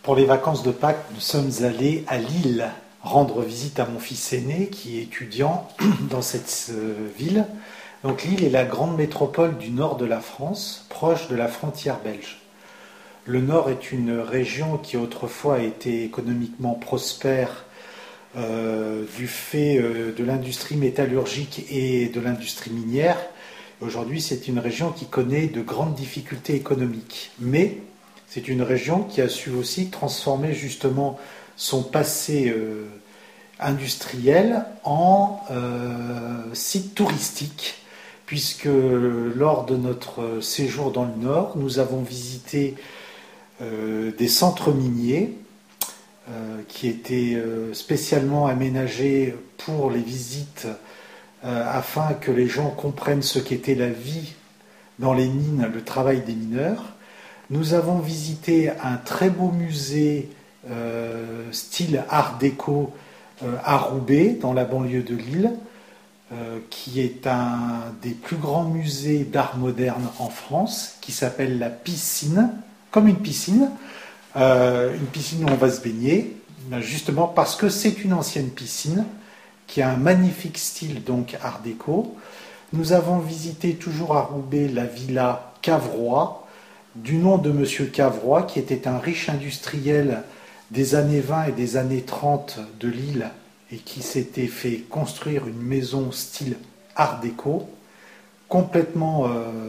Pour les vacances de Pâques, nous sommes allés à Lille rendre visite à mon fils aîné qui est étudiant dans cette ville. Donc Lille est la grande métropole du nord de la France, proche de la frontière belge. Le nord est une région qui autrefois a été économiquement prospère du fait de l'industrie métallurgique et de l'industrie minière. Aujourd'hui, c'est une région qui connaît de grandes difficultés économiques. Mais c'est une région qui a su aussi transformer justement son passé industriel en site touristique, puisque lors de notre séjour dans le Nord, nous avons visité des centres miniers qui étaient spécialement aménagés pour les visites afin que les gens comprennent ce qu'était la vie dans les mines, le travail des mineurs. Nous avons visité un très beau musée style art déco à Roubaix, dans la banlieue de Lille, qui est un des plus grands musées d'art moderne en France, qui s'appelle la Piscine, comme une piscine où on va se baigner, justement parce que c'est une ancienne piscine qui a un magnifique style donc art déco. Nous avons visité toujours à Roubaix la villa Cavrois, du nom de Monsieur Cavrois, qui était un riche industriel des années 20 et des années 30 de Lille et qui s'était fait construire une maison style art déco, complètement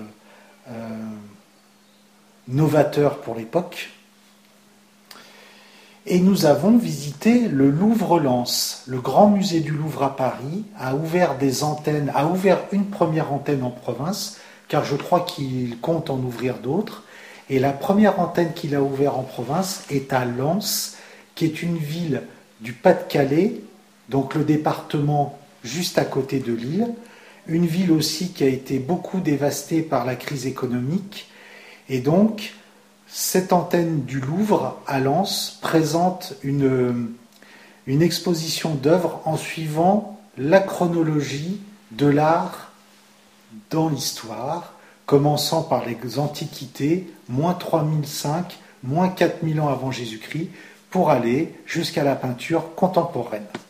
novateur pour l'époque. Et nous avons visité le Louvre-Lens. Le grand musée du Louvre à Paris a ouvert des antennes, a ouvert une première antenne en province, car je crois qu'il compte en ouvrir d'autres. Et la première antenne qu'il a ouverte en province est à Lens, qui est une ville du Pas-de-Calais, donc le département juste à côté de Lille. Une ville aussi qui a été beaucoup dévastée par la crise économique. Et donc, cette antenne du Louvre à Lens présente une exposition d'œuvres en suivant la chronologie de l'art dans l'histoire, commençant par les antiquités, moins 3005, moins 4000 ans avant Jésus-Christ, pour aller jusqu'à la peinture contemporaine.